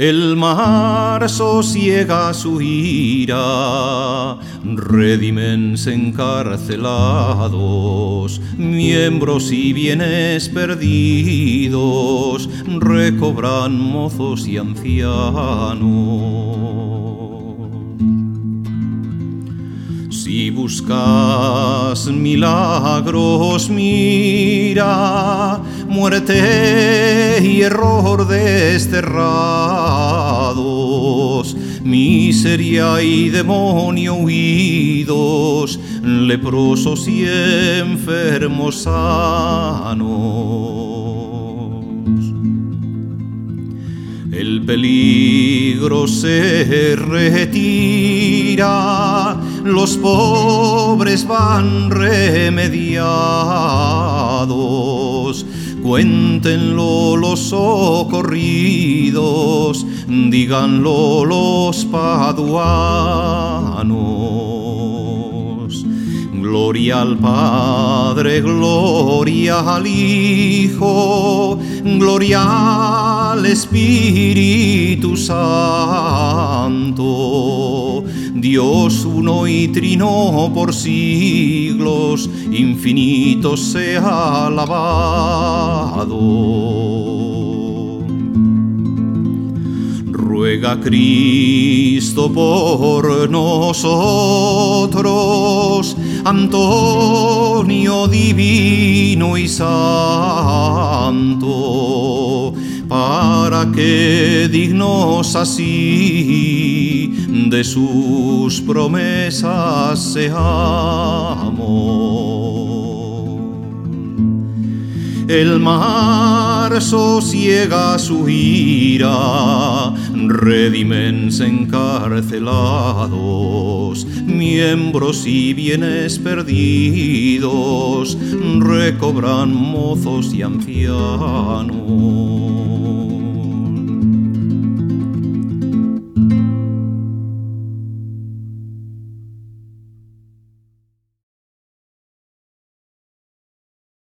El mar sosiega su ira, redímense encarcelados, miembros y bienes perdidos, recobran mozos y ancianos. Si buscas milagros, mira, muerte y error desterrados, miseria y demonio huidos, leprosos y enfermos sanos. El peligro se retira, los pobres van remediados. Cuéntenlo los socorridos, díganlo los paduanos. Gloria al Padre, gloria al Hijo, gloria al Espíritu Santo. Dios uno y trino por siglos, infinito sea alabado. Ruega Cristo por nosotros, Antonio divino y santo, para que dignos así de sus promesas seamos. El mar sosiega su ira, redímense encarcelados, miembros y bienes perdidos, recobran mozos y ancianos.